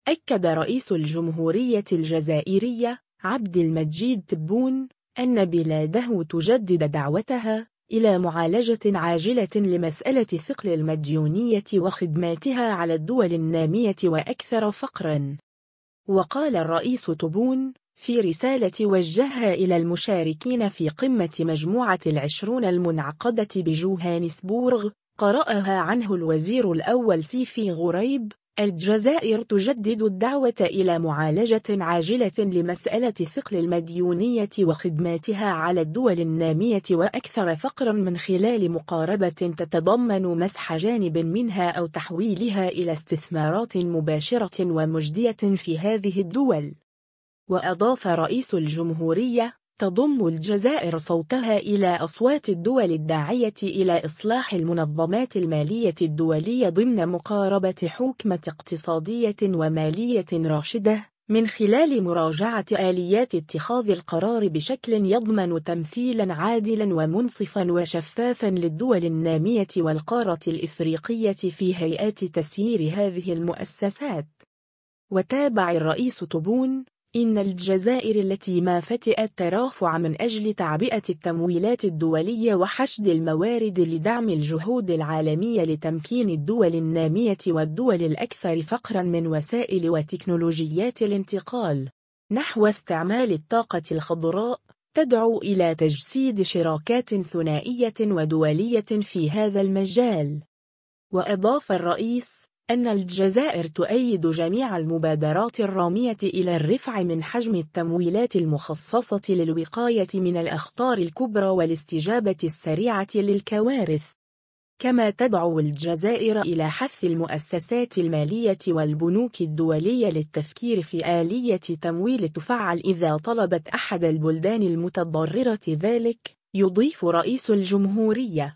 أكد رئيس الجمهورية الجزائرية عبد المجيد تبون أن بلاده تجدد دعوتها إلى معالجة عاجلة لمسألة ثقل المديونية وخدماتها على الدول النامية وأكثر فقراً. وقال الرئيس تبون في رسالة وجهها إلى المشاركين في قمة مجموعة العشرون المنعقدة بجوهانسبورغ قرأها عنه الوزير الأول سيفي غريب: الجزائر تجدد الدعوة إلى معالجة عاجلة لمسألة ثقل المديونية وخدماتها على الدول النامية وأكثر فقراً من خلال مقاربة تتضمن مسح جانب منها أو تحويلها إلى استثمارات مباشرة ومجدية في هذه الدول. وأضاف رئيس الجمهورية: تضم الجزائر صوتها إلى أصوات الدول الداعية إلى إصلاح المنظمات المالية الدولية ضمن مقاربة حكمة اقتصادية ومالية راشدة، من خلال مراجعة آليات اتخاذ القرار بشكل يضمن تمثيلا عادلا ومنصفا وشفافا للدول النامية والقارة الإفريقية في هيئات تسيير هذه المؤسسات. وتابع الرئيس تبون: إن الجزائر التي ما فتئت ترافع من أجل تعبئة التمويلات الدولية وحشد الموارد لدعم الجهود العالمية لتمكين الدول النامية والدول الأكثر فقراً من وسائل وتكنولوجيات الانتقال نحو استعمال الطاقة الخضراء، تدعو إلى تجسيد شراكات ثنائية ودولية في هذا المجال. وأضاف الرئيس أن الجزائر تؤيد جميع المبادرات الرامية إلى الرفع من حجم التمويلات المخصصة للوقاية من الأخطار الكبرى والاستجابة السريعة للكوارث. كما تدعو الجزائر إلى حث المؤسسات المالية والبنوك الدولية للتفكير في آلية تمويل تفعل إذا طلبت أحد البلدان المتضررة ذلك. يضيف رئيس الجمهورية: